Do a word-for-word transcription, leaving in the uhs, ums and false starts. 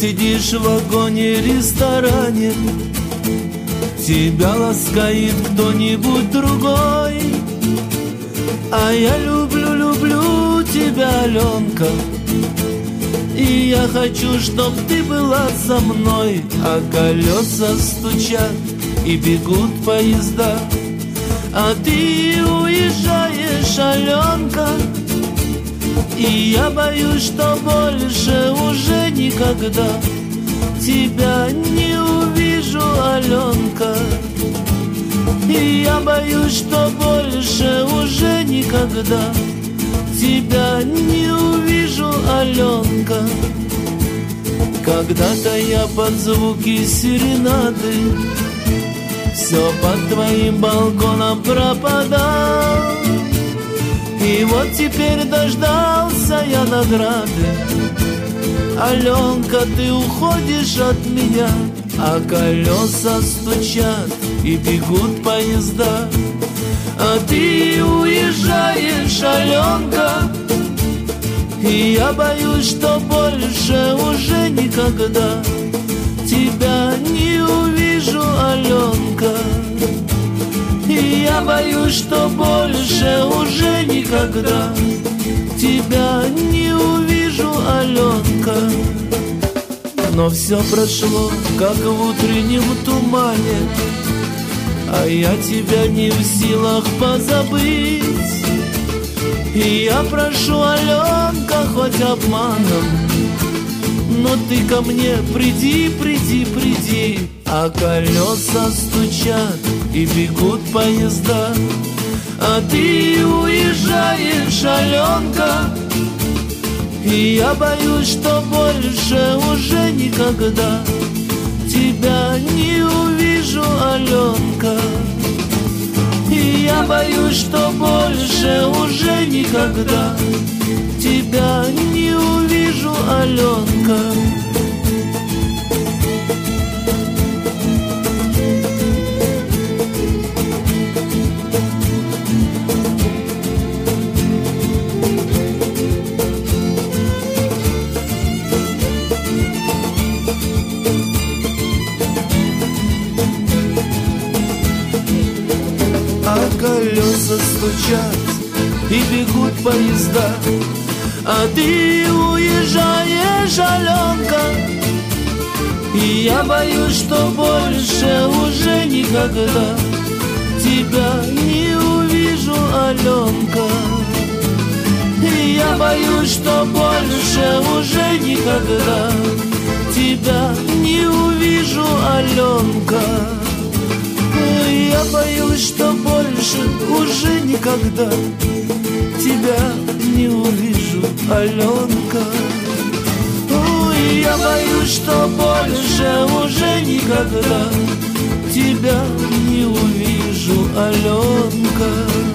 сидишь в вагоне-ресторане, тебя ласкает кто-нибудь другой. А я люблю, люблю тебя, Аленка, и я хочу, чтоб ты была со мной. А колеса стучат и бегут поезда, а ты уезжаешь, Аленка. И я боюсь, что больше уже никогда тебя не увижу, Аленка. И я боюсь, что больше уже никогда тебя не увижу, Аленка. Когда-то я под звуки серенады все под твоим балконом пропадал, и вот теперь дождался я награды. Аленка, ты уходишь от меня, а колеса стучат и бегут поезда, а ты уезжаешь, Аленка. И я боюсь, что больше уже никогда тебя не увижу, Аленка. И я боюсь, что больше уже никогда тебя не увижу, Аленка. Но все прошло, как в утреннем тумане, а я тебя не в силах позабыть. И я прошу, Аленка, хоть обманом, но ты ко мне приди, приди, приди. А колеса стучат и бегут поезда, а ты уезжаешь, Аленка. И я боюсь, что больше уже никогда тебя не увижу, Аленка. И я боюсь, что больше уже никогда тебя не увижу, Аленка. Колеса стучат и бегут поезда, а ты уезжаешь, Аленка. И я боюсь, что больше уже никогда тебя не увижу, Аленка. И я боюсь, что больше уже никогда тебя не увижу, Аленка. Я боюсь, что больше уже никогда тебя не увижу, Аленка. Ой, я боюсь, что больше уже никогда тебя не увижу, Аленка.